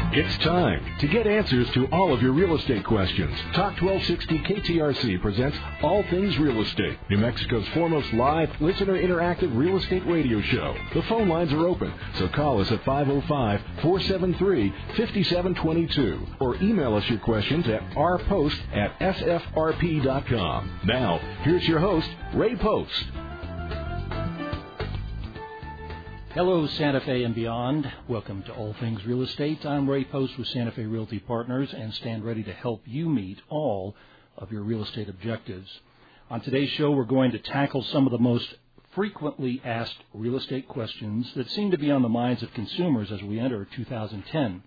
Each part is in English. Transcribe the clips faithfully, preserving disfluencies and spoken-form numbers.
It's time to get answers to all of your real estate questions. Talk twelve sixty K T R C presents All Things Real Estate, New Mexico's foremost live, listener interactive real estate radio show. The phone lines are open, so call us at five oh five, four seven three, five seven two two or email us your questions at rpost at s f r p dot com. Now, here's your host, Ray Post. Hello, Santa Fe and beyond. Welcome to All Things Real Estate. I'm Ray Post with Santa Fe Realty Partners and stand ready to help you meet all of your real estate objectives. On today's show, we're going to tackle some of the most frequently asked real estate questions that seem to be on the minds of consumers as we enter two thousand ten.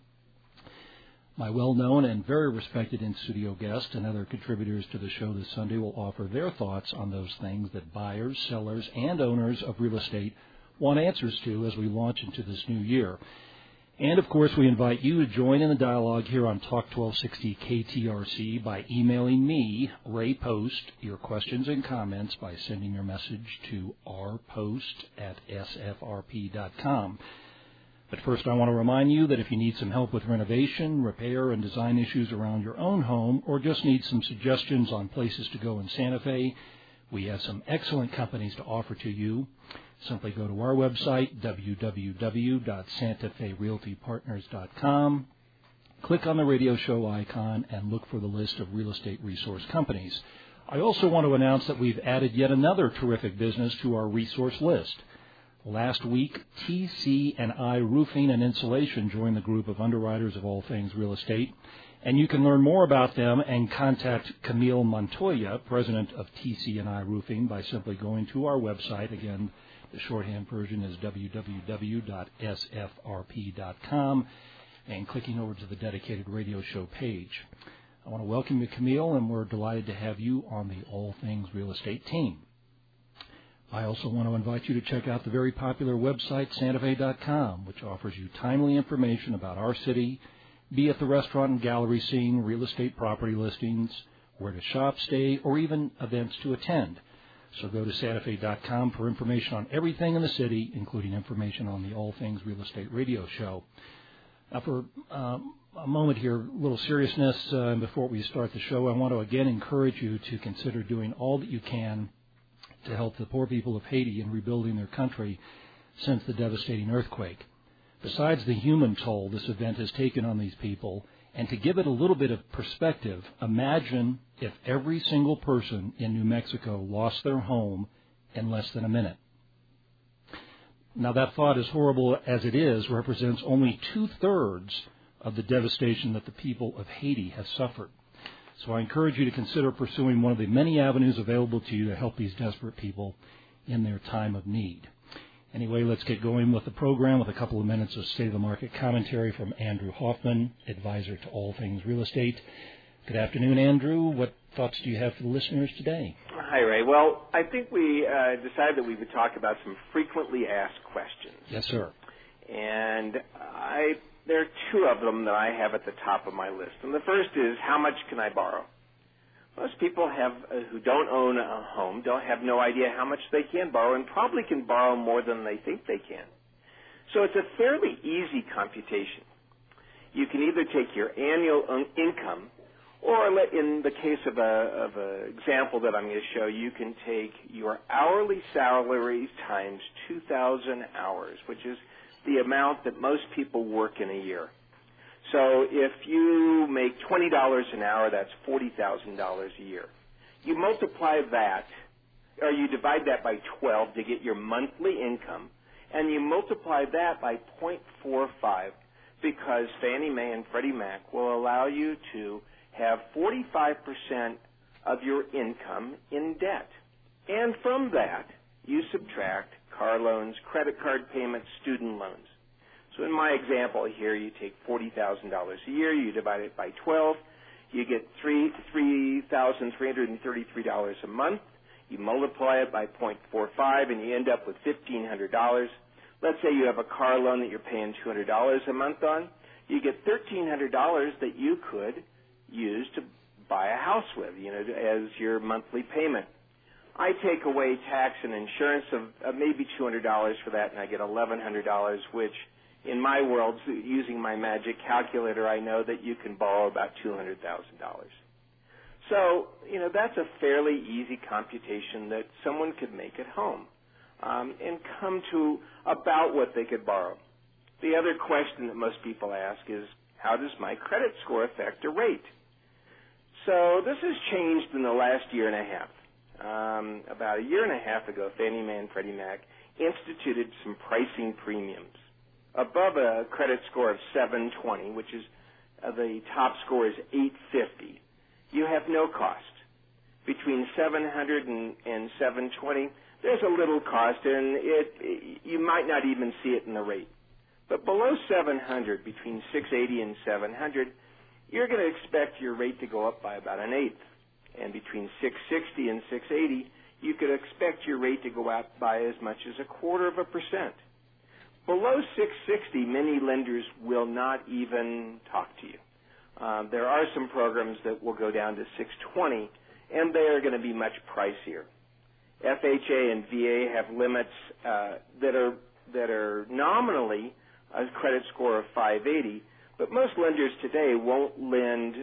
My well-known and very respected in-studio guest and other contributors to the show this Sunday will offer their thoughts on those things that buyers, sellers, and owners of real estate want answers to as we launch into this new year. And, of course, we invite you to join in the dialogue here on Talk twelve sixty K T R C by emailing me, Ray Post, your questions and comments by sending your message to rpost at s f r p dot com. But first, I want to remind you that if you need some help with renovation, repair, and design issues around your own home, or just need some suggestions on places to go in Santa Fe, we have some excellent companies to offer to you. Simply go to our website, w w w dot santa fe realty partners dot com, click on the radio show icon, and look for the list of real estate resource companies. I also want to announce that we've added yet another terrific business to our resource list. Last week, T C and I Roofing and Insulation joined the group of underwriters of all things real estate, and you can learn more about them and contact Camille Montoya, president of T C and I Roofing, by simply going to our website. Again, the shorthand version is w w w dot s f r p dot com and clicking over to the dedicated radio show page. I want to welcome you, Camille, and we're delighted to have you on the All Things Real Estate team. I also want to invite you to check out the very popular website, santa fe dot com, which offers you timely information about our city, be it the restaurant and gallery scene, real estate property listings, where to shop, stay, or even events to attend. So go to santa fe dot com for information on everything in the city, including information on the All Things Real Estate radio show. Now, for um, a moment here, a little seriousness, uh, and before we start the show, I want to again encourage you to consider doing all that you can to help the poor people of Haiti in rebuilding their country since the devastating earthquake. Besides the human toll this event has taken on these people, and to give it a little bit of perspective, imagine if every single person in New Mexico lost their home in less than a minute. Now, that thought, as horrible as it is, represents only two-thirds of the devastation that the people of Haiti have suffered. So I encourage you to consider pursuing one of the many avenues available to you to help these desperate people in their time of need. Anyway, let's get going with the program with a couple of minutes of State of the Market commentary from Andrew Hoffman, advisor to All Things Real Estate. Good afternoon, Andrew. What thoughts do you have for the listeners today? Hi, Ray. Well, I think we uh, decided that we would talk about some frequently asked questions. Yes, sir. And I, there are two of them that I have at the top of my list. And the first is, how much can I borrow? Most people have uh, who don't own a home don't have no idea how much they can borrow and probably can borrow more than they think they can. So it's a fairly easy computation. You can either take your annual un- income, or let, in the case of a of an example that I'm going to show, you can take your hourly salary times two thousand hours, which is the amount that most people work in a year. So if you make twenty dollars an hour, that's forty thousand dollars a year. You multiply that, or you divide that by twelve to get your monthly income, and you multiply that by zero point four five because Fannie Mae and Freddie Mac will allow you to have forty-five percent of your income in debt. And from that, you subtract car loans, credit card payments, student loans. So in my example here, you take forty thousand dollars a year, you divide it by twelve, you get three thousand three hundred thirty-three dollars a month. You multiply it by zero point four five, and you end up with fifteen hundred dollars. Let's say you have a car loan that you're paying two hundred dollars a month on. You get thirteen hundred dollars that you could use to buy a house with, you know, as your monthly payment. I take away tax and insurance of, of maybe two hundred dollars for that, and I get eleven hundred dollars, which in my world, using my magic calculator, I know that you can borrow about two hundred thousand dollars. So, you know, that's a fairly easy computation that someone could make at home um, and come to about what they could borrow. The other question that most people ask is, how does my credit score affect a rate? So this has changed in the last year and a half. Um, about a year and a half ago, Fannie Mae and Freddie Mac instituted some pricing premiums. Above a credit score of seven twenty, which is uh, the top score is eight fifty, you have no cost. Between seven hundred and, and seven twenty, there's a little cost, and it, you might not even see it in the rate. But below seven hundred, between six eighty and seven hundred, you're going to expect your rate to go up by about an eighth. And between six sixty and six eighty, you could expect your rate to go up by as much as a quarter of a percent. Below six sixty, many lenders will not even talk to you. Uh, there are some programs that will go down to six twenty, and they are going to be much pricier. F H A and V A have limits uh, that are that are nominally a credit score of five eighty, but most lenders today won't lend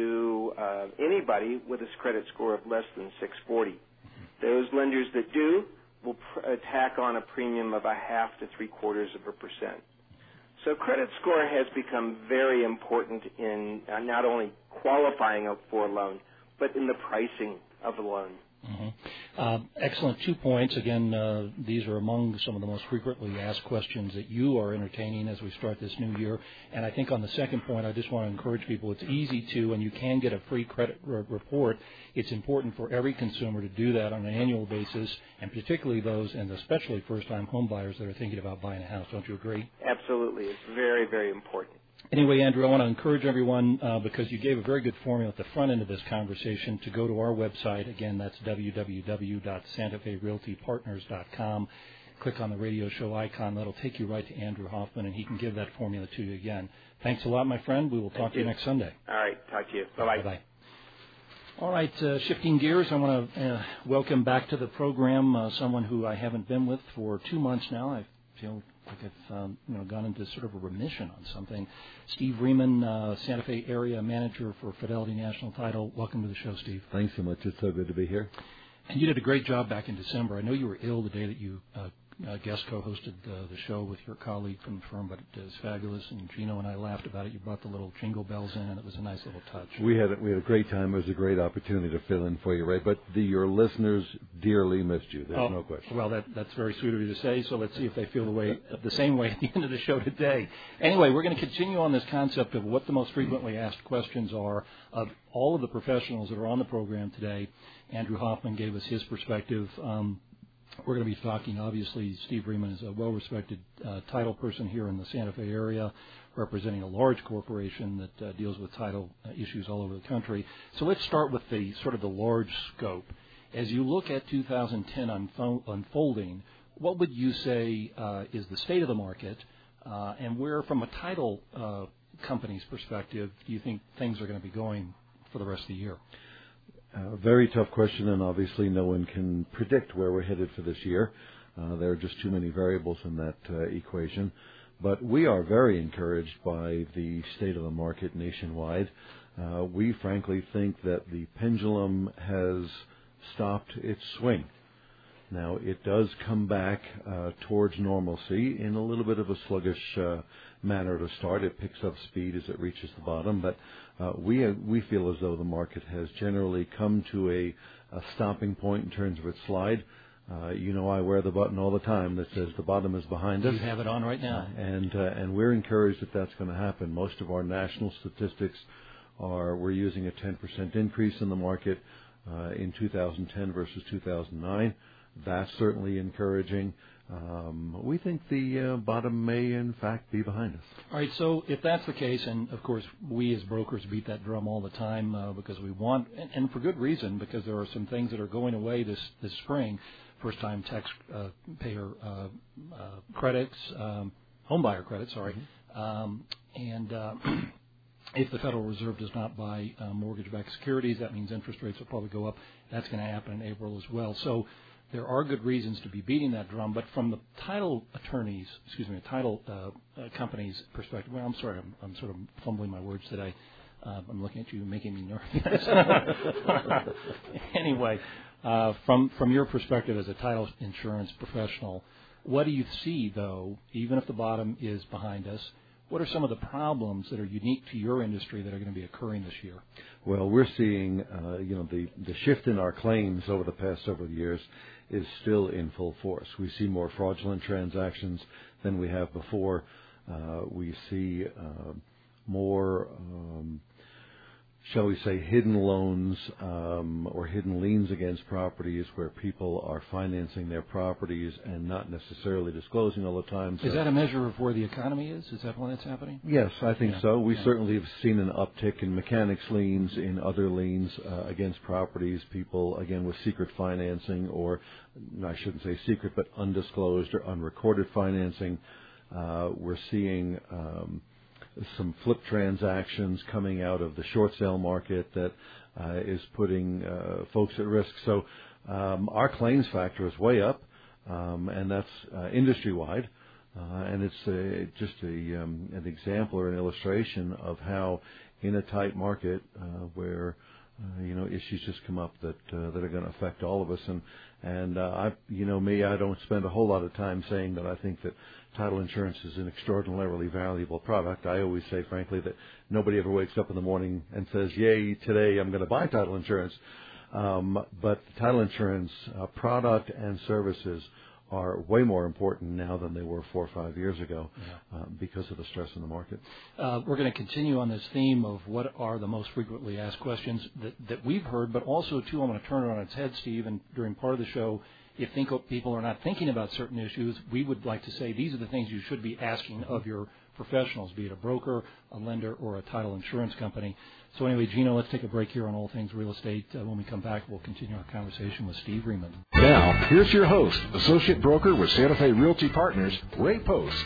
to uh, anybody with a credit score of less than six forty. Those lenders that do will pr- tack on a premium of a half to three quarters of a percent. So credit score has become very important in uh, not only qualifying for a loan, but in the pricing of a loan. Mm-hmm. Uh, excellent. Two points. Again, uh, these are among some of the most frequently asked questions that you are entertaining as we start this new year. And I think on the second point, I just want to encourage people, it's easy to, and you can get a free credit r- report. It's important for every consumer to do that on an annual basis, and particularly those, and especially first-time home buyers that are thinking about buying a house. Don't you agree? Absolutely. It's very, very important. Anyway, Andrew, I want to encourage everyone, uh, because you gave a very good formula at the front end of this conversation, to go to our website. Again, that's w w w dot santa fe realty partners dot com. Click on the radio show icon. That'll take you right to Andrew Hoffman, and he can give that formula to you again. Thanks a lot, my friend. We will talk Thank to you you next Sunday. All right. Talk to you. Bye-bye. Bye-bye. All right, uh, shifting gears, I want to uh, welcome back to the program uh, someone who I haven't been with for two months now. I feel like I've um, you know gone into sort of a remission on something. Steve Riemann, uh, Santa Fe area manager for Fidelity National Title. Welcome to the show, Steve. Thanks so much. It's so good to be here. And you did a great job back in December. I know you were ill the day that you uh, uh, guest co-hosted uh, the show with your colleague from the firm, but it was fabulous. And Gino and I laughed about it. You brought the little jingle bells in, and it was a nice little touch. We had a, we had a great time. It was a great opportunity to fill in for you, Ray. But the, your listeners dearly missed you. There's oh, no question. Well, that, that's very sweet of you to say. So let's see if they feel the way the same way at the end of the show today. Anyway, we're going to continue on this concept of what the most frequently asked questions are of all of the professionals that are on the program today. Andrew Hoffman gave us his perspective. Um, We're going to be talking, obviously, Steve Riemann is a well-respected uh, title person here in the Santa Fe area, representing a large corporation that uh, deals with title uh, issues all over the country. So let's start with the sort of the large scope. As you look at two thousand ten unfo- unfolding, what would you say uh, is the state of the market, uh, and where, from a title uh, company's perspective, do you think things are going to be going for the rest of the year? A uh, very tough question, and obviously no one can predict where we're headed for this year. Uh, there are just too many variables in that uh, equation. But we are very encouraged by the state of the market nationwide. Uh, we frankly think that the pendulum has stopped its swing. Now, it does come back uh, towards normalcy in a little bit of a sluggish uh, manner to start. It picks up speed as it reaches the bottom, but uh, we uh, we feel as though the market has generally come to a, a stopping point in terms of its slide. Uh, you know, I wear the button all the time that says the bottom is behind us. You have it on right now. Uh, and uh, and we're encouraged that that's going to happen. Most of our national statistics are we're using a ten percent increase in the market uh, in two thousand ten versus two thousand nine. That's certainly encouraging. Um, we think the uh, bottom may, in fact, be behind us. All right, so if that's the case, and, of course, we as brokers beat that drum all the time uh, because we want, and, and for good reason, because there are some things that are going away this, this spring, first-time tax uh, payer uh, uh, credits, um, home buyer credits, sorry, mm-hmm. um, and uh, if the Federal Reserve does not buy uh, mortgage-backed securities, that means interest rates will probably go up. That's going to happen in April as well. So there are good reasons to be beating that drum, but from the title attorneys, excuse me, title uh, uh, companies' perspective, well, I'm sorry, I'm, I'm sort of fumbling my words today. Uh, I'm looking at you, making me nervous. Anyway, uh, from from your perspective as a title insurance professional, what do you see, though, even if the bottom is behind us? What are some of the problems that are unique to your industry that are going to be occurring this year? Well, we're seeing, uh, you know, the, the shift in our claims over the past several years is still in full force. We see more fraudulent transactions than we have before. Uh, we see uh, more, um, shall we say, hidden loans um, or hidden liens against properties where people are financing their properties and not necessarily disclosing all the time. So is that a measure of where the economy is? Is that why that's happening? Yes, I think yeah. so. We yeah. certainly have seen an uptick in mechanics liens, in other liens uh, against properties, people, again, with secret financing or, I shouldn't say secret, but undisclosed or unrecorded financing. Uh, we're seeing um, some flip transactions coming out of the short sale market that uh, is putting uh, folks at risk. So um, our claims factor is way up, um, and that's uh, industry-wide. Uh, and it's a, just a, um, an example or an illustration of how in a tight market uh, where uh, you know issues just come up that uh, that are going to affect all of us. And and uh, I, you know me, I don't spend a whole lot of time saying that I think that title insurance is an extraordinarily valuable product. I always say, frankly, that nobody ever wakes up in the morning and says, "Yay, today I'm going to buy title insurance." Um, but title insurance uh, product and services are way more important now than they were four or five years ago yeah. uh, because of the stress in the market. Uh, we're going to continue on this theme of what are the most frequently asked questions that, that we've heard, but also, too, I'm going to turn it on its head, Steve, and during part of the show, if think people are not thinking about certain issues, we would like to say these are the things you should be asking of your professionals, be it a broker, a lender, or a title insurance company. So anyway, Gino, let's take a break here on All Things Real Estate. Uh, when we come back, we'll continue our conversation with Steve Riemann. Now, here's your host, Associate Broker with Santa Fe Realty Partners, Ray Post.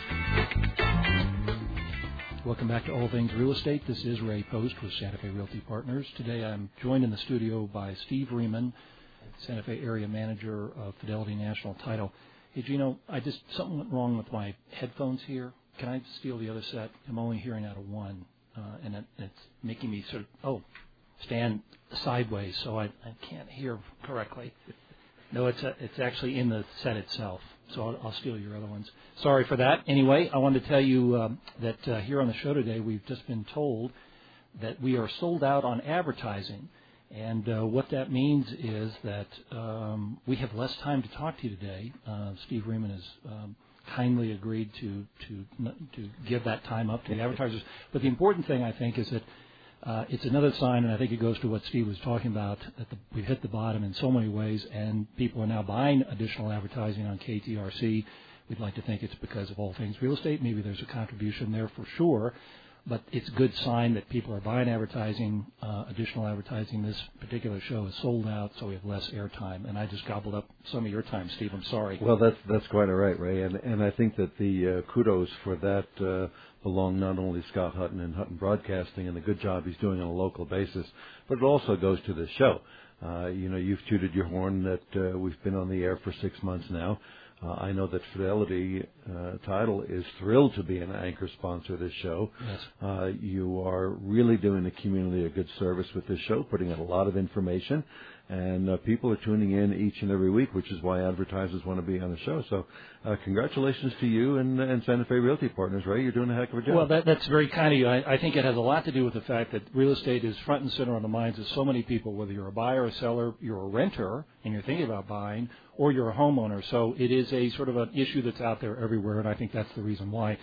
Welcome back to All Things Real Estate. This is Ray Post with Santa Fe Realty Partners. Today I'm joined in the studio by Steve Riemann, Santa Fe Area Manager of Fidelity National Title. Hey, Gino, I just something went wrong with my headphones here. Can I steal the other set? I'm only hearing out of one, uh, and it, it's making me sort of, oh, stand sideways so I, I can't hear correctly. No, it's a, it's actually in the set itself, so I'll, I'll steal your other ones. Sorry for that. Anyway, I wanted to tell you um, that uh, here on the show today we've just been told that we are sold out on advertising. And uh, what that means is that um, we have less time to talk to you today. Uh, Steve Riemann has um, kindly agreed to, to to give that time up to the advertisers. But the important thing, I think, is that uh, it's another sign, and I think it goes to what Steve was talking about, that the, we've hit the bottom in so many ways, and people are now buying additional advertising on K T R C. We'd like to think it's because of All Things Real Estate. Maybe there's a contribution there for sure. But it's a good sign that people are buying advertising, uh, additional advertising. This particular show is sold out, so we have less airtime. And I just gobbled up some of your time, Steve. I'm sorry. Well, that's that's quite all right, Ray. And and I think that the uh, kudos for that uh, belong not only Scott Hutton and Hutton Broadcasting and the good job he's doing on a local basis, but it also goes to the show. Uh, you know, you've tooted your horn that uh, we've been on the air for six months now. Uh, I know that Fidelity uh, Title is thrilled to be an anchor sponsor of this show. Yes. Uh, you are really doing the community a good service with this show, putting out a lot of information, and uh, people are tuning in each and every week, which is why advertisers want to be on the show. So uh, congratulations to you and, and Santa Fe Realty Partners, Ray. You're doing a heck of a job. Well, that, that's very kind of you. I, I think it has a lot to do with the fact that real estate is front and center on the minds of so many people, whether you're a buyer, a seller, you're a renter, and you're thinking about buying, or you're a homeowner. So it is a sort of an issue that's out there everywhere, and I think that's the reason why.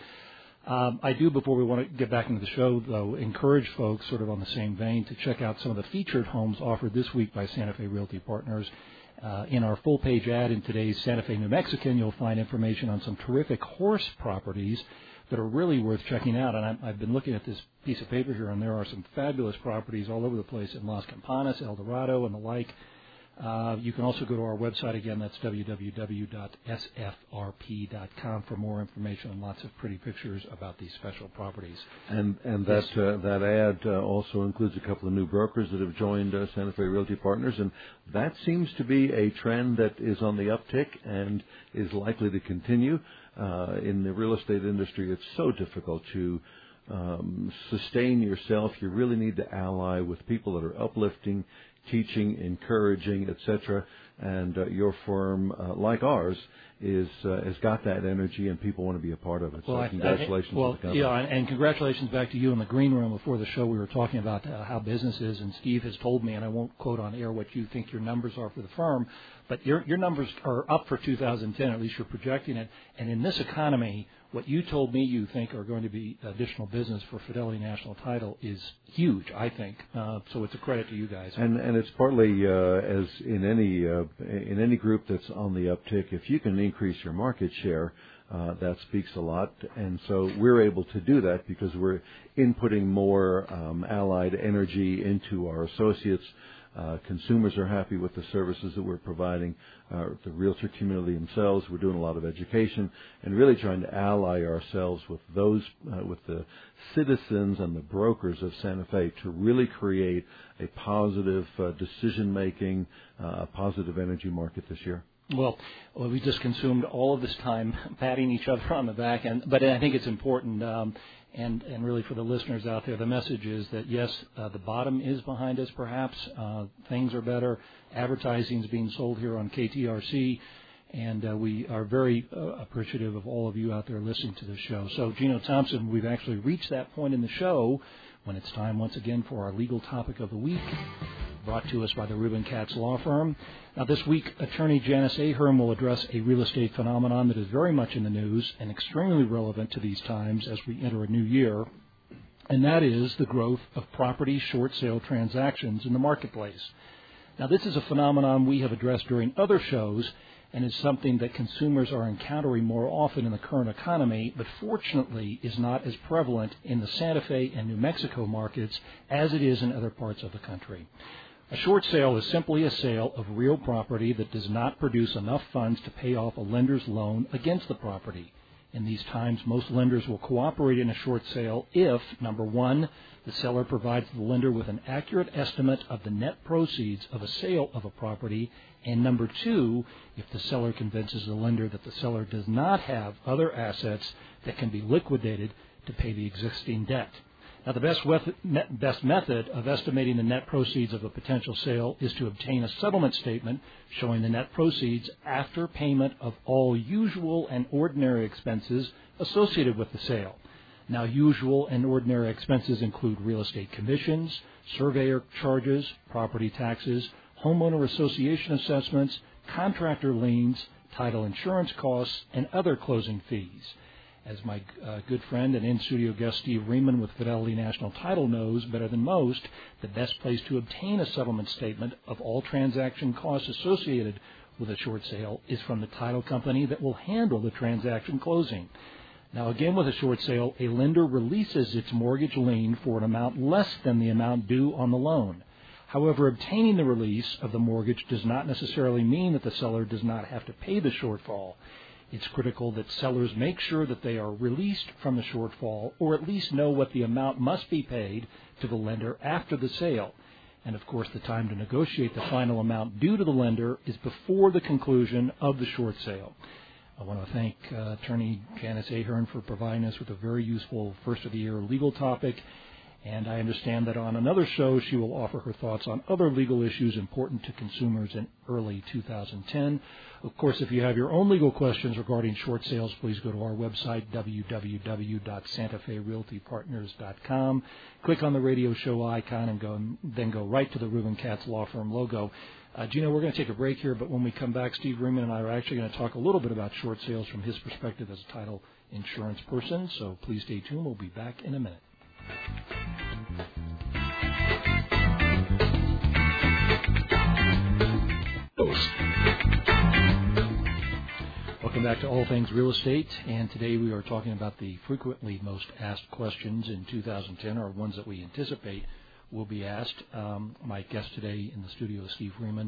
Um, I do, before we want to get back into the show, though, encourage folks sort of on the same vein to check out some of the featured homes offered this week by Santa Fe Realty Partners. Uh, in our full-page ad in today's Santa Fe New Mexican, you'll find information on some terrific horse properties that are really worth checking out. And I, I've been looking at this piece of paper here, and there are some fabulous properties all over the place in Las Campanas, El Dorado, and the like. Uh, you can also go to our website again. That's w w w dot s f r p dot com for more information and lots of pretty pictures about these special properties. And and that yes. uh, that ad uh, also includes a couple of new brokers that have joined uh, Santa Fe Realty Partners, and that seems to be a trend that is on the uptick and is likely to continue. Uh, in the real estate industry, it's so difficult to um, sustain yourself. You really need to ally with people that are uplifting, teaching, encouraging, et cetera. And uh, your firm, uh, like ours, is uh, has got that energy, and people want to be a part of it. Well, so I, congratulations I, well, to the company. Yeah, and, and congratulations back to you in the green room. Before the show, we were talking about uh, how business is, and Steve has told me, and I won't quote on air what you think your numbers are for the firm, but your your numbers are up for two thousand ten, at least you're projecting it. And in this economy, what you told me you think are going to be additional business for Fidelity National Title is huge, I think. Uh, so it's a credit to you guys. And and it's partly uh, as in any uh, in any group that's on the uptick. If you can increase your market share, uh, that speaks a lot. And so we're able to do that because we're inputting more um, allied energy into our associates. Uh, consumers are happy with the services that we're providing. Uh, the realtor community themselves, we're doing a lot of education and really trying to ally ourselves with those, uh, with the citizens and the brokers of Santa Fe to really create a positive uh, decision-making, uh, a positive energy market this year. Well, well, we just consumed all of this time patting each other on the back, and but I think it's important. Um, And, and really for the listeners out there, the message is that, yes, uh, the bottom is behind us perhaps. Uh, things are better. Advertising is being sold here on K T R C, and uh, we are very uh, appreciative of all of you out there listening to the show. So, Gino Thompson, we've actually reached that point in the show when it's time once again for our legal topic of the week, brought to us by the Rubin Katz Law Firm. Now, this week, attorney Janice Ahern will address a real estate phenomenon that is very much in the news and extremely relevant to these times as we enter a new year, and that is the growth of property short sale transactions in the marketplace. Now, this is a phenomenon we have addressed during other shows and is something that consumers are encountering more often in the current economy, but fortunately is not as prevalent in the Santa Fe and New Mexico markets as it is in other parts of the country. A short sale is simply a sale of real property that does not produce enough funds to pay off a lender's loan against the property. In these times, most lenders will cooperate in a short sale if, number one, the seller provides the lender with an accurate estimate of the net proceeds of a sale of a property, and number two, if the seller convinces the lender that the seller does not have other assets that can be liquidated to pay the existing debt. Now, the best, wef- best method of estimating the net proceeds of a potential sale is to obtain a settlement statement showing the net proceeds after payment of all usual and ordinary expenses associated with the sale. Now, usual and ordinary expenses include real estate commissions, surveyor charges, property taxes, homeowner association assessments, contractor liens, title insurance costs, and other closing fees. As my uh, good friend and in-studio guest Steve Riemann with Fidelity National Title knows better than most, the best place to obtain a settlement statement of all transaction costs associated with a short sale is from the title company that will handle the transaction closing. Now, again, with a short sale, a lender releases its mortgage lien for an amount less than the amount due on the loan. However, obtaining the release of the mortgage does not necessarily mean that the seller does not have to pay the shortfall. It's critical that sellers make sure that they are released from the shortfall or at least know what the amount must be paid to the lender after the sale. And, of course, the time to negotiate the final amount due to the lender is before the conclusion of the short sale. I want to thank uh, Attorney Janice Ahern for providing us with a very useful first-of-the-year legal topic. And I understand that on another show she will offer her thoughts on other legal issues important to consumers in early two thousand ten. Of course, if you have your own legal questions regarding short sales, please go to our website, w w w dot santa fe realty partners dot com. Click on the radio show icon and go, then go right to the Rubin Katz Law Firm logo. Uh, Gino, we're going to take a break here, but when we come back, Steve Riemann and I are actually going to talk a little bit about short sales from his perspective as a title insurance person. So please stay tuned. We'll be back in a minute. Welcome back to All Things Real Estate, and today we are talking about the frequently most asked questions in two thousand ten, or ones that we anticipate will be asked. Um, my guest today in the studio is Steve Riemann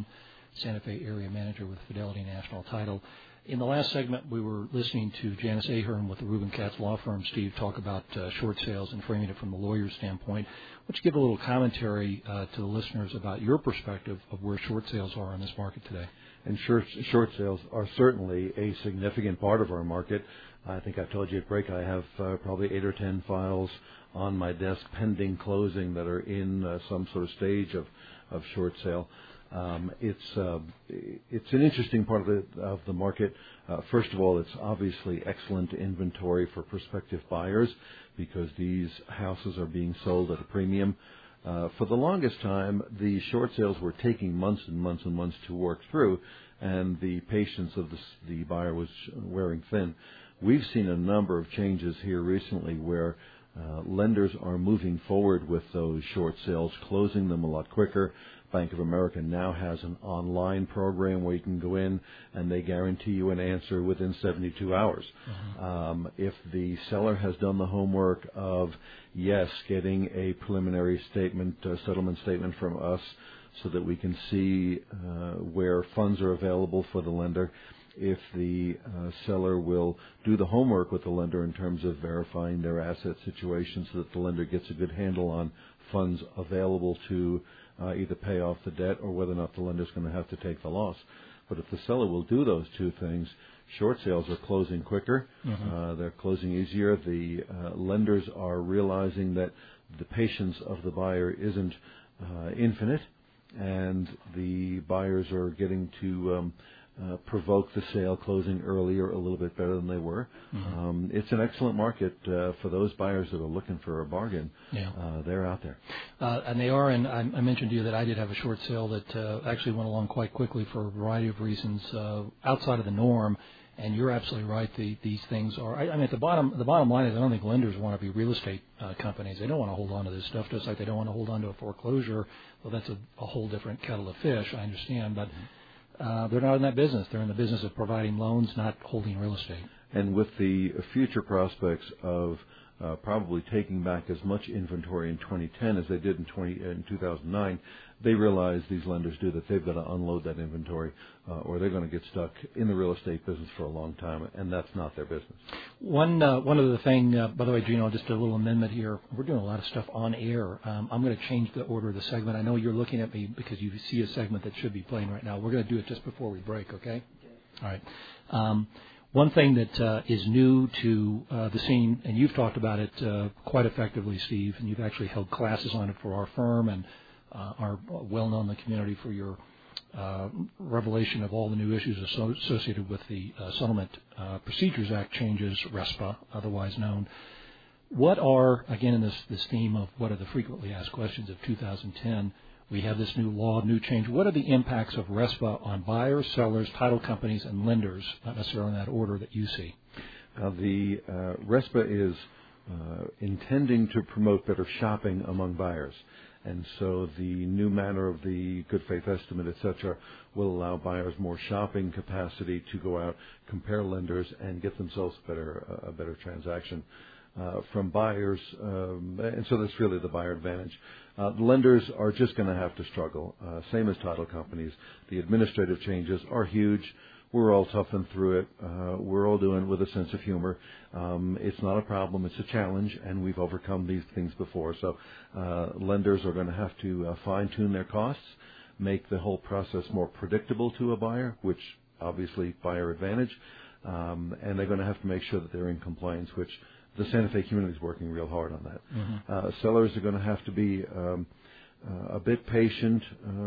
Santa Fe area manager with Fidelity National Title. In the last segment, we were listening to Janice Ahern with the Reuben Katz Law Firm, Steve, talk about uh, short sales and framing it from the lawyer's standpoint. Why don't you give a little commentary uh, to the listeners about your perspective of where short sales are in this market today? And short, short sales are certainly a significant part of our market. I think I told you at break I have uh, probably eight or ten files on my desk pending closing that are in uh, some sort of stage of, of short sale. Um, it's uh, it's an interesting part of the of the market. Uh, first of all, it's obviously excellent inventory for prospective buyers because these houses are being sold at a premium. Uh, for the longest time, the short sales were taking months and months and months to work through, and the patience of the, the buyer was wearing thin. We've seen a number of changes here recently where uh, lenders are moving forward with those short sales, closing them a lot quicker. Bank of America now has an online program where you can go in and they guarantee you an answer within seventy-two hours. Uh-huh. Um, if the seller has done the homework of, yes, getting a preliminary statement, uh, settlement statement from us so that we can see uh, where funds are available for the lender, if the uh, seller will do the homework with the lender in terms of verifying their asset situation so that the lender gets a good handle on funds available to Uh, either pay off the debt or whether or not the lender's going to have to take the loss. But if the seller will do those two things, short sales are closing quicker. Mm-hmm. Uh, they're closing easier. The uh, lenders are realizing that the patience of the buyer isn't uh, infinite, and the buyers are getting to um, uh, provoke the sale, closing earlier a little bit better than they were. Mm-hmm. Um, it's an excellent market uh, for those buyers that are looking for a bargain. Yeah. Uh, they're out there. Uh, and they are, and I, I mentioned to you that I did have a short sale that uh, actually went along quite quickly for a variety of reasons uh, outside of the norm. And you're absolutely right. The, these things are. I, I mean, at the bottom, the bottom line is, I don't think lenders want to be real estate uh, companies. They don't want to hold on to this stuff, just like they don't want to hold on to a foreclosure. Well, that's a, a whole different kettle of fish. I understand, but uh, they're not in that business. They're in the business of providing loans, not holding real estate. And with the future prospects of uh, probably taking back as much inventory in twenty ten as they did in, twenty, in two thousand nine, they realize, these lenders do, that they've got to unload that inventory uh, or they're going to get stuck in the real estate business for a long time, and that's not their business. One uh, one other thing, uh, by the way, Gino, just a little amendment here. We're doing a lot of stuff on air. Um, I'm going to change the order of the segment. I know you're looking at me because you see a segment that should be playing right now. We're going to do it just before we break, okay? Okay. All right. Um, One thing that uh, is new to uh, the scene, and you've talked about it uh, quite effectively, Steve, and you've actually held classes on it for our firm and uh, are well known in the community for your uh, revelation of all the new issues asso- associated with the uh, Settlement uh, Procedures Act changes, RESPA, otherwise known. What are, again, in this, this theme of what are the frequently asked questions of two thousand ten, we have this new law, new change. What are the impacts of RESPA on buyers, sellers, title companies, and lenders, not necessarily in that order that you see? Uh, the uh, RESPA is uh, intending to promote better shopping among buyers. And so the new manner of the good faith estimate, et cetera, will allow buyers more shopping capacity to go out, compare lenders, and get themselves better, uh, a better transaction. Uh, from buyers, um, and so that's really the buyer advantage. Uh, the lenders are just going to have to struggle, uh, same as title companies. The administrative changes are huge. We're all toughing through it. Uh, we're all doing it with a sense of humor. Um, it's not a problem. It's a challenge, and we've overcome these things before. So uh, lenders are going to have to uh, fine-tune their costs, make the whole process more predictable to a buyer, which obviously buyer advantage, um, and they're going to have to make sure that they're in compliance, which the Santa Fe community is working real hard on that. Mm-hmm. Uh, sellers are going to have to be um, uh, a bit patient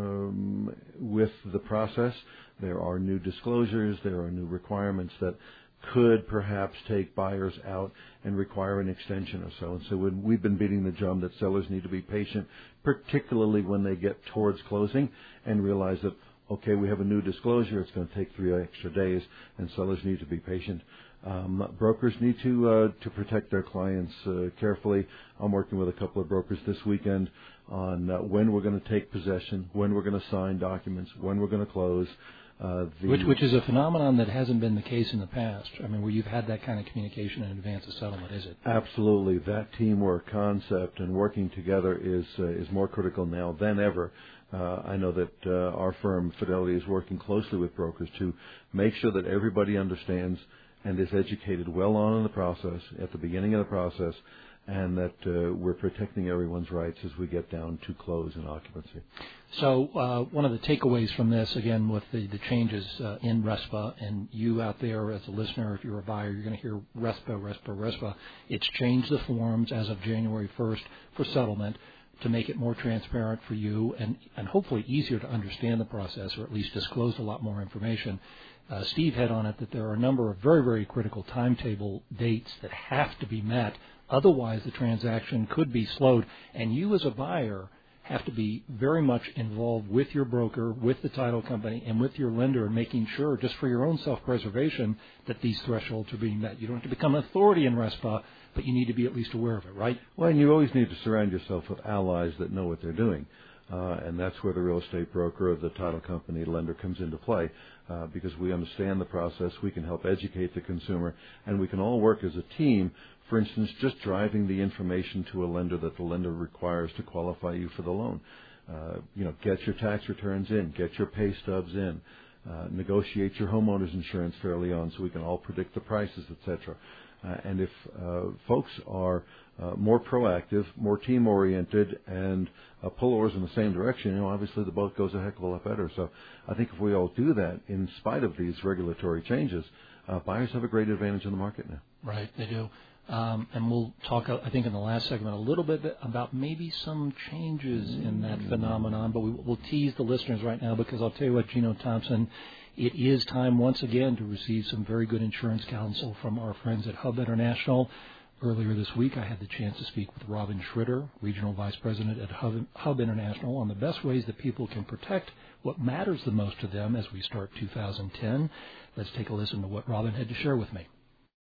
um, with the process. There are new disclosures. There are new requirements that could perhaps take buyers out and require an extension or so. And so when we've been beating the drum that sellers need to be patient, particularly when they get towards closing and realize that, okay, we have a new disclosure. It's going to take three extra days, and sellers need to be patient. Um, brokers need to uh, to protect their clients uh, carefully. I'm working with a couple of brokers this weekend on uh, when we're going to take possession, when we're going to sign documents, when we're going to close. Uh, the which, which is a phenomenon that hasn't been the case in the past. I mean, where you've had that kind of communication in advance of settlement, is it? Absolutely. That teamwork concept and working together is uh, is more critical now than ever. Uh, I know that uh, our firm, Fidelity, is working closely with brokers to make sure that everybody understands and is educated well on in the process, at the beginning of the process, and that uh, we're protecting everyone's rights as we get down to close and occupancy. So uh, one of the takeaways from this, again, with the, the changes uh, in RESPA, and you out there as a listener, if you're a buyer, you're going to hear RESPA, RESPA, RESPA. It's changed the forms as of January first for settlement to make it more transparent for you and, and hopefully easier to understand the process, or at least disclose a lot more information. Uh, Steve hit on it that there are a number of very, very critical timetable dates that have to be met. Otherwise, the transaction could be slowed, and you as a buyer have to be very much involved with your broker, with the title company, and with your lender in making sure, just for your own self-preservation, that these thresholds are being met. You don't have to become an authority in RESPA, but you need to be at least aware of it, right? Well, and you always need to surround yourself with allies that know what they're doing. Uh, and that's where the real estate broker or the title company lender comes into play, uh, because we understand the process, we can help educate the consumer, and we can all work as a team. For instance, just driving the information to a lender that the lender requires to qualify you for the loan. Uh, you know, get your tax returns in, get your pay stubs in, uh, negotiate your homeowner's insurance fairly on so we can all predict the prices, et cetera. Uh, and if uh, folks are uh, more proactive, more team-oriented, and uh, pull oars in the same direction, you know, obviously the boat goes a heck of a lot better. So I think if we all do that, in spite of these regulatory changes, uh, buyers have a great advantage in the market now. Right, they do. Um, and we'll talk, I think, in the last segment a little bit about maybe some changes in that phenomenon, but we, we'll tease the listeners right now because I'll tell you what, Gino Thompson, it is time once again to receive some very good insurance counsel from our friends at Hub International. Earlier this week, I had the chance to speak with Robin Schritter, Regional Vice President at Hub, Hub International, on the best ways that people can protect what matters the most to them as we start two thousand ten. Let's take a listen to what Robin had to share with me.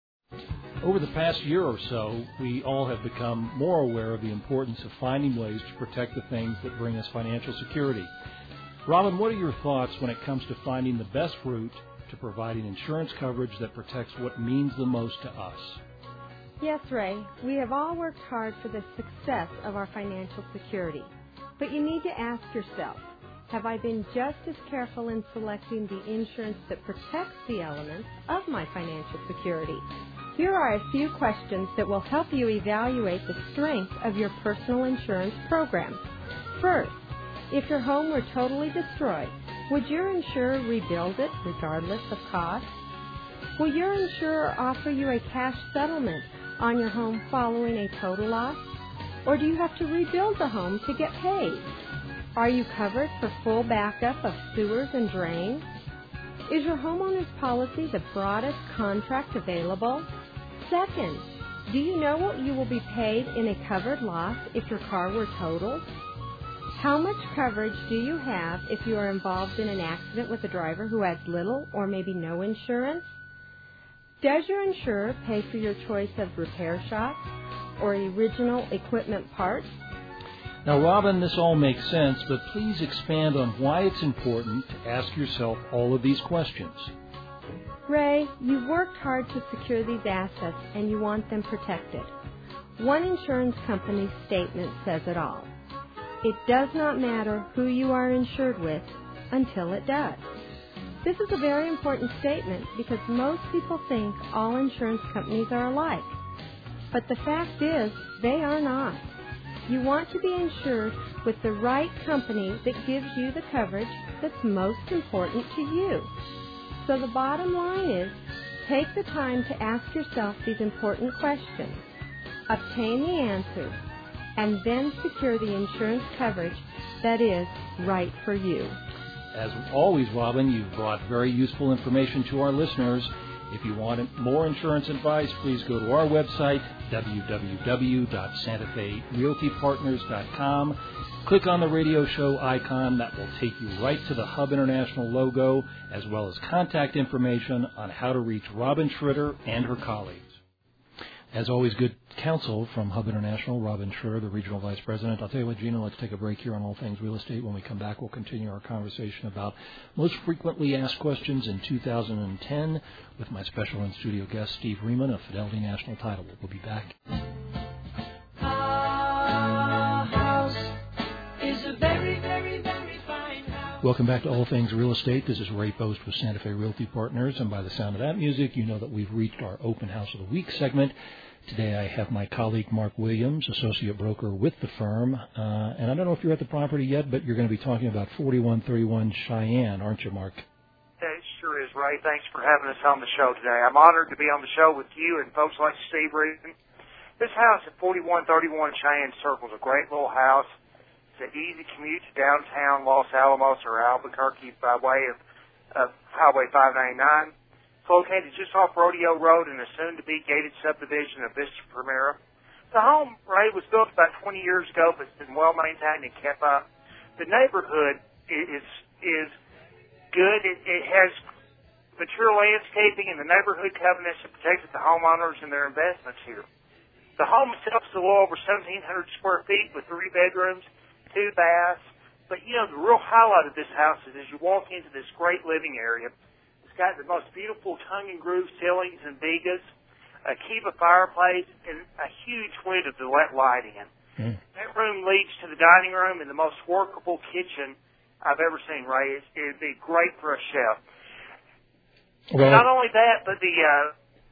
Over the past year or so, we all have become more aware of the importance of finding ways to protect the things that bring us financial security. Robin, what are your thoughts when it comes to finding the best route to providing insurance coverage that protects what means the most to us? Yes, Ray. We have all worked hard for the success of our financial security. But you need to ask yourself, have I been just as careful in selecting the insurance that protects the elements of my financial security? Here are a few questions that will help you evaluate the strength of your personal insurance program. First, if your home were totally destroyed, would your insurer rebuild it regardless of cost? Will your insurer offer you a cash settlement on your home following a total loss? Or do you have to rebuild the home to get paid? Are you covered for full backup of sewers and drains? Is your homeowner's policy the broadest contract available? Second, do you know what you will be paid in a covered loss if your car were totaled? How much coverage do you have if you are involved in an accident with a driver who has little or maybe no insurance? Does your insurer pay for your choice of repair shops or original equipment parts? Now, Robin, this all makes sense, but please expand on why it's important to ask yourself all of these questions. Ray, you've worked hard to secure these assets and you want them protected. One insurance company's statement says it all. It does not matter who you are insured with until it does. This is a very important statement because most people think all insurance companies are alike. But the fact is, they are not. You want to be insured with the right company that gives you the coverage that's most important to you. So the bottom line is, take the time to ask yourself these important questions, obtain the answers, and then secure the insurance coverage that is right for you. As always, Robin, you've brought very useful information to our listeners. If you want more insurance advice, please go to our website, w w w dot santa fe realty partners dot com. Click on the radio show icon. That will take you right to the Hub International logo, as well as contact information on how to reach Robin Schritter and her colleagues. As always, good counsel from Hub International, Robin Schritter, the Regional Vice President. I'll tell you what, Gina, let's take a break here on All Things Real Estate. When we come back, we'll continue our conversation about most frequently asked questions in two thousand ten with my special in-studio guest, Steve Riemann of Fidelity National Title. We'll be back. Our house is a very, very, very Welcome back to All Things Real Estate. This is Ray Post with Santa Fe Realty Partners, and by the sound of that music, you know that we've reached our Open House of the Week segment. Today I have my colleague Mark Williams, associate broker with the firm, uh, and I don't know if you're at the property yet, but you're going to be talking about forty-one thirty-one Cheyenne, aren't you, Mark? It sure is, Ray. Thanks for having us on the show today. I'm honored to be on the show with you and folks like Steve Regan. This house at forty-one thirty-one Cheyenne Circle is a great little house. It's an easy commute to downtown Los Alamos or Albuquerque by way of, of Highway five ninety-nine. It's located just off Rodeo Road in a soon-to-be gated subdivision of Vista Primera. The home, Ray, was built about twenty years ago, but it's been well-maintained and kept up. The neighborhood is is good. It, it has mature landscaping and the neighborhood covenants that protected the homeowners and their investments here. The home itself is a little over seventeen hundred square feet with three bedrooms, two baths. But, you know, the real highlight of this house is as you walk into this great living area, it's got the most beautiful tongue and groove ceilings and vigas, a Kiva fireplace, and a huge window to let light in. Mm. That room leads to the dining room and the most workable kitchen I've ever seen, Ray. It's, it'd be great for a chef. Well, not only that, but the uh,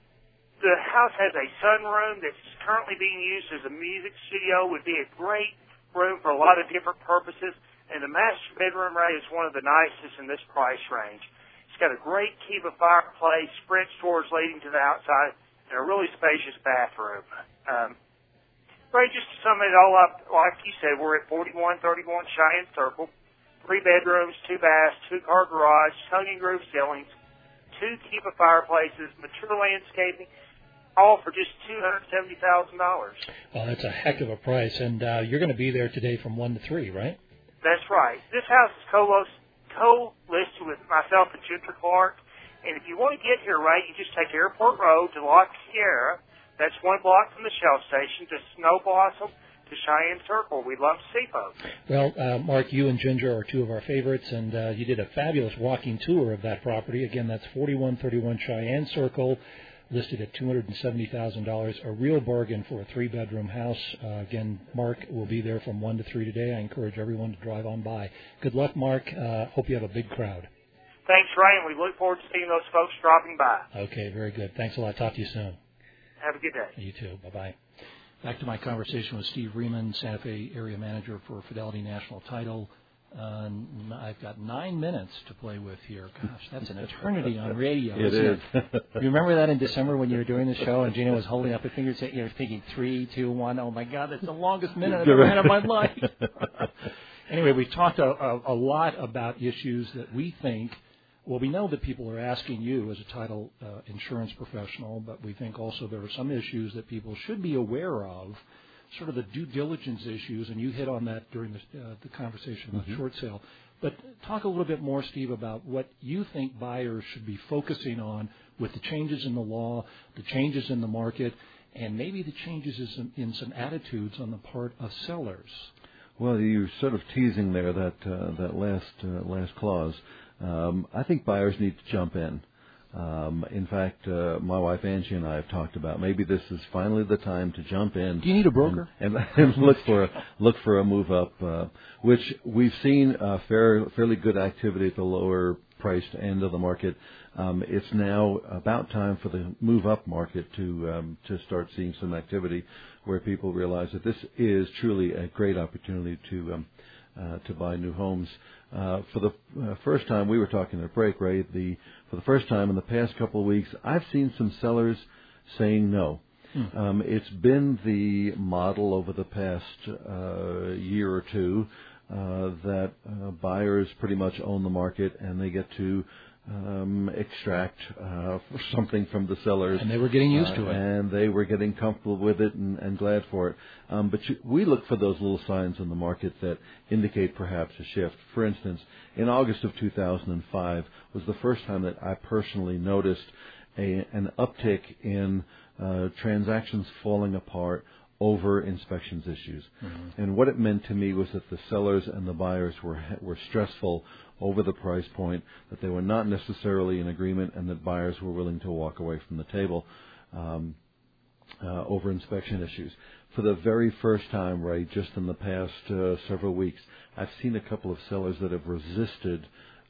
the house has a sunroom that's currently being used as a music studio. Would be a great room for a lot of different purposes. And the master bedroom, Ray, is one of the nicest in this price range. It's got a great Kiva fireplace, French doors leading to the outside, and a really spacious bathroom. Um, Ray, just to sum it all up, like you said, we're at forty-one thirty-one Cheyenne Circle. Three bedrooms, two baths, two-car garage, tongue and groove ceilings, two Kiva fireplaces, mature landscaping, all for just two hundred seventy thousand dollars. Well, that's a heck of a price, and uh, you're going to be there today from one to three, right? That's right. This house is co-listed with myself and Ginger Clark, and if you want to get here, right, you just take Airport Road to La Sierra. That's one block from the Shell station to Snow Blossom to Cheyenne Circle. We'd love to see folks. Well, uh, Mark, you and Ginger are two of our favorites, and uh, you did a fabulous walking tour of that property. Again, that's forty-one thirty-one Cheyenne Circle, listed at two hundred seventy thousand dollars, a real bargain for a three-bedroom house. Uh, again, Mark will be there from one to three today. I encourage everyone to drive on by. Good luck, Mark. Uh, hope you have a big crowd. Thanks, Ray, and we look forward to seeing those folks dropping by. Okay, very good. Thanks a lot. Talk to you soon. Have a good day. You too. Bye-bye. Back to my conversation with Steve Riemann, Santa Fe area manager for Fidelity National Title. Uh, I've got nine minutes to play with here. Gosh, that's an eternity on radio. It is. It? You remember that in December when you were doing the show and Gina was holding up her fingers, you were thinking three, two, one. Oh my God, that's the longest minute I've ever had of my life. Anyway, we talked a, a, a lot about issues that we think. Well, we know that people are asking you as a title uh, insurance professional, but we think also there are some issues that people should be aware of, sort of the due diligence issues, and you hit on that during the, uh, the conversation about mm-hmm. short sale. But talk a little bit more, Steve, about what you think buyers should be focusing on with the changes in the law, the changes in the market, and maybe the changes in some, in some attitudes on the part of sellers. Well, you're sort of teasing there that uh, that last uh, last clause. Um, I think buyers need to jump in. Um, in fact, uh, my wife Angie and I have talked about maybe this is finally the time to jump in. Do you need a broker? And, and, and look for a, look for a move up, uh, which we've seen uh, fair, fairly good activity at the lower priced end of the market. Um, it's now about time for the move up market to um, to start seeing some activity where people realize that this is truly a great opportunity to um, uh, to buy new homes. Uh, for the uh, first time, we were talking at break, Ray, the, for the first time in the past couple of weeks, I've seen some sellers saying no. Hmm. Um, it's been the model over the past uh, year or two uh, that uh, buyers pretty much own the market and they get to um, extract uh, something from the sellers. And they were getting used uh, to it. And they were getting comfortable with it and, and glad for it. Um, but you, we look for those little signs in the market that indicate perhaps a shift. For instance, in August of two thousand five was the first time that I personally noticed a, an uptick in uh, transactions falling apart over inspections issues. Mm-hmm. And what it meant to me was that the sellers and the buyers were were stressful over the price point, that they were not necessarily in agreement, and that buyers were willing to walk away from the table. Um, uh, over inspection issues. For the very first time, Ray, just in the past uh, several weeks, I've seen a couple of sellers that have resisted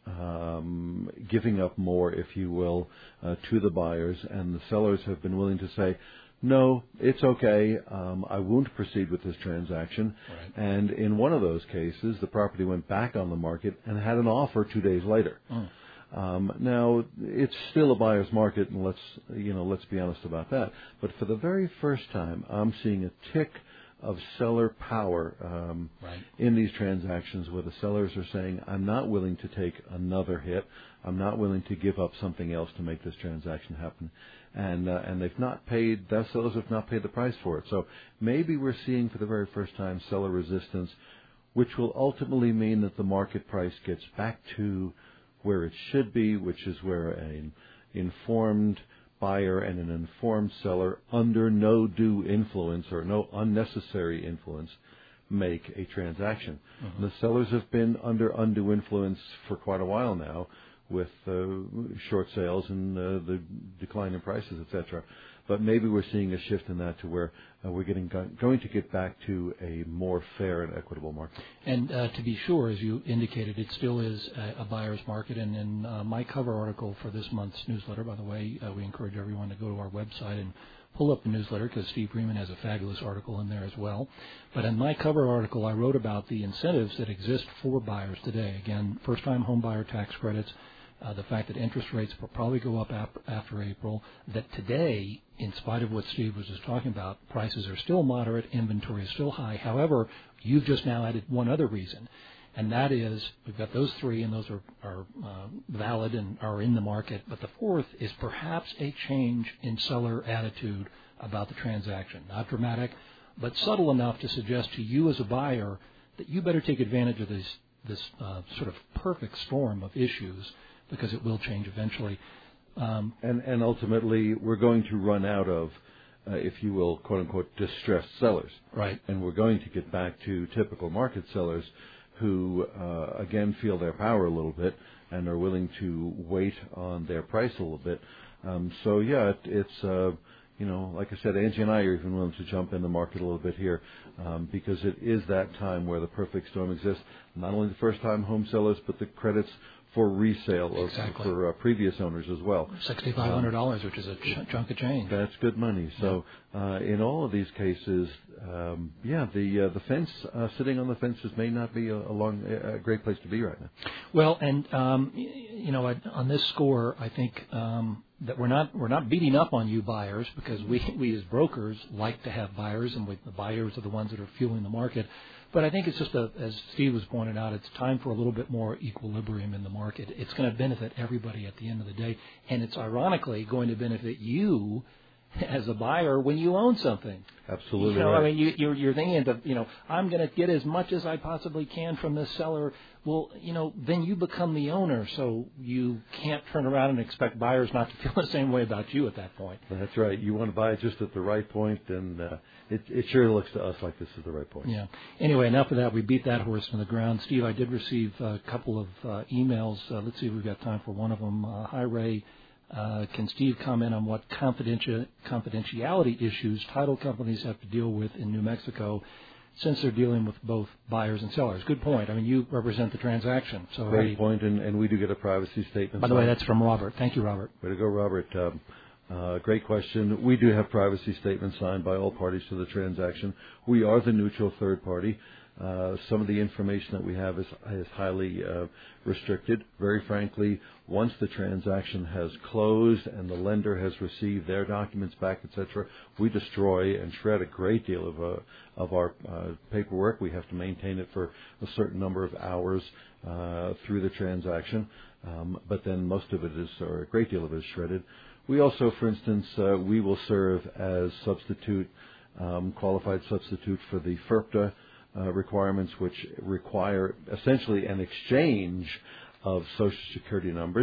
um, giving up more, if you will, uh, to the buyers, and the sellers have been willing to say, no, it's okay, um, I won't proceed with this transaction. Right. And in one of those cases, the property went back on the market and had an offer two days later. Mm. Um, now, it's still a buyer's market, and let's, you know, let's be honest about that. But for the very first time, I'm seeing a tick of seller power um, right. in these transactions where the sellers are saying, I'm not willing to take another hit. I'm not willing to give up something else to make this transaction happen. And uh, and they've not paid, those sellers have not paid the price for it. So maybe we're seeing for the very first time seller resistance, which will ultimately mean that the market price gets back to where it should be, which is where an informed buyer and an informed seller under no due influence or no unnecessary influence make a transaction. Mm-hmm. The sellers have been under undue influence for quite a while now with uh, short sales and uh, the decline in prices, et cetera. But maybe we're seeing a shift in that to where uh, we're getting go- going to get back to a more fair and equitable market. And uh, to be sure, as you indicated, it still is a, a buyer's market. And in uh, my cover article for this month's newsletter, by the way, uh, we encourage everyone to go to our website and pull up the newsletter because Steve Freeman has a fabulous article in there as well. But in my cover article, I wrote about the incentives that exist for buyers today. Again, first-time home buyer tax credits, Uh, the fact that interest rates will probably go up ap- after April, that today, in spite of what Steve was just talking about, prices are still moderate, inventory is still high. However, you've just now added one other reason, and that is we've got those three, and those are, are uh, valid and are in the market. But the fourth is perhaps a change in seller attitude about the transaction. Not dramatic, but subtle enough to suggest to you as a buyer that you better take advantage of this, this uh, sort of perfect storm of issues, because it will change eventually. Um, and, and ultimately, we're going to run out of, uh, if you will, quote-unquote, distressed sellers. Right. And we're going to get back to typical market sellers who, uh, again, feel their power a little bit and are willing to wait on their price a little bit. Um, so, yeah, it, it's, uh, you know, like I said, Angie and I are even willing to jump in the market a little bit here um, because it is that time where the perfect storm exists. Not only the first-time home sellers, but the credits for resale or exactly. for uh, previous owners as well. six thousand five hundred dollars, um, which is a ch- chunk of change. That's good money. So uh, in all of these cases, um, yeah, the uh, the fence, uh, sitting on the fences may not be a, a, long, a great place to be right now. Well, and um, you know, on this score, I think um, that we're not we're not beating up on you buyers, because we we as brokers like to have buyers, and we, the buyers are the ones that are fueling the market. But I think it's just, a, as Steve was pointing out, it's time for a little bit more equilibrium in the market. It's going to benefit everybody at the end of the day, and it's ironically going to benefit you as a buyer when you own something. Absolutely. You know, right. I mean, you, you're, you're thinking of, you know, I'm going to get as much as I possibly can from this seller. Well, you know, then you become the owner, so you can't turn around and expect buyers not to feel the same way about you at that point. That's right. You want to buy it just at the right point, and uh, it, it sure looks to us like this is the right point. Yeah. Anyway, enough of that. We beat that horse to the ground. Steve, I did receive a couple of uh, emails. Uh, let's see if we've got time for one of them. Uh, hi, Ray. Uh, can Steve comment on what confidenti- confidentiality issues title companies have to deal with in New Mexico since they're dealing with both buyers and sellers? Good point. I mean, you represent the transaction. So Great point, and, and we do get a privacy statement. By the way, that's from Robert. Thank you, Robert. Way to go, Robert. Um, uh, great question. We do have privacy statements signed by all parties to the transaction. We are the neutral third party. Uh, some of the information that we have is, is highly uh, restricted. Very frankly, once the transaction has closed and the lender has received their documents back, et cetera, we destroy and shred a great deal of uh, of our uh, paperwork. We have to maintain it for a certain number of hours uh, through the transaction, um, but then most of it is, or a great deal of it is shredded. We also, for instance, uh, we will serve as substitute, um, qualified substitute for the FERPTA Uh, requirements, which require essentially an exchange of Social Security numbers.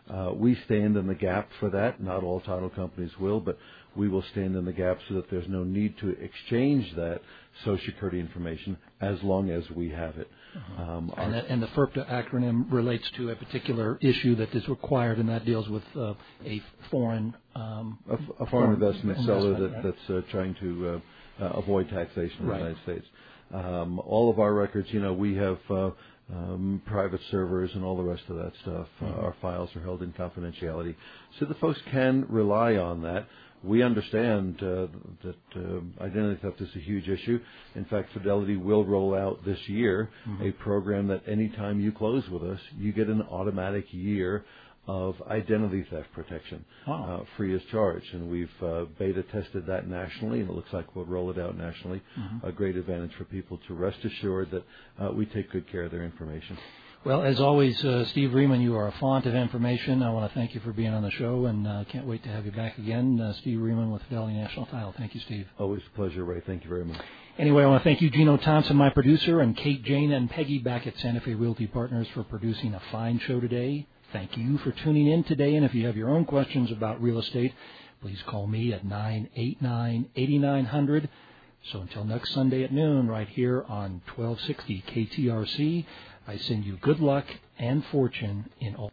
Uh, we stand in the gap for that. Not all title companies will, but we will stand in the gap so that there's no need to exchange that Social Security information as long as we have it. Uh-huh. Um, and, the, and the FIRPTA acronym relates to a particular issue that is required, and that deals with uh, a foreign um, a, f- a foreign investment, investment seller that, right? that's uh, trying to uh, uh, avoid taxation in right. the United States. Um, all of our records, you know, we have uh, um, private servers and all the rest of that stuff. Mm-hmm. Uh, our files are held in confidentiality, so the folks can rely on that. We understand uh, that uh, identity theft is a huge issue. In fact, Fidelity will roll out this year mm-hmm. a program that anytime you close with us, you get an automatic year of identity theft protection, wow. uh, free as charge. And we've uh, beta tested that nationally, and it looks like we'll roll it out nationally. Mm-hmm. A great advantage for people to rest assured that uh, we take good care of their information. Well, as always, uh, Steve Riemann, you are a font of information. I want to thank you for being on the show, and uh, can't wait to have you back again. Uh, Steve Riemann with Fidelity National Title. Thank you, Steve. Always a pleasure, Ray. Thank you very much. Anyway, I want to thank you, Gino Thompson, my producer, and Kate, Jane, and Peggy back at Santa Fe Realty Partners for producing a fine show today. Thank you for tuning in today, and if you have your own questions about real estate, please call me at nine eight nine, eight nine zero zero. So until next Sunday at noon, right here on twelve sixty K T R C, I send you good luck and fortune in all.